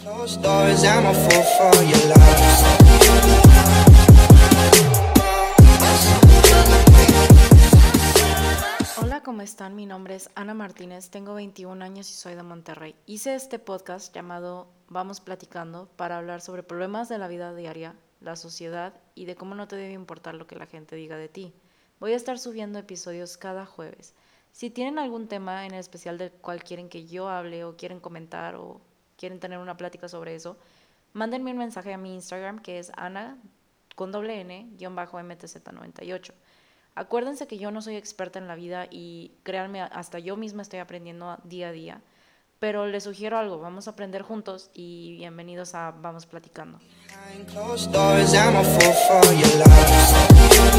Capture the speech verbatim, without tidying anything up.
Closed doors, I'm a fool for your love. Hola, ¿cómo están? Mi nombre es Ana Martínez, tengo veintiún años y soy de Monterrey. Hice este podcast llamado Vamos Platicando para hablar sobre problemas de la vida diaria, la sociedad y de cómo no te debe importar lo que la gente diga de ti. Voy a estar subiendo episodios cada jueves. Si tienen algún tema en especial del cual quieren que yo hable o quieren comentar o quieren tener una plática sobre eso, mándenme un mensaje a mi Instagram que es Ana con doble N, guión bajo M T Z noventa y ocho. Acuérdense que yo no soy experta en la vida y créanme, hasta yo misma estoy aprendiendo día a día. Pero les sugiero algo, vamos a aprender juntos y bienvenidos a Vamos Platicando. Behind closed doors, I'm a fool for your love.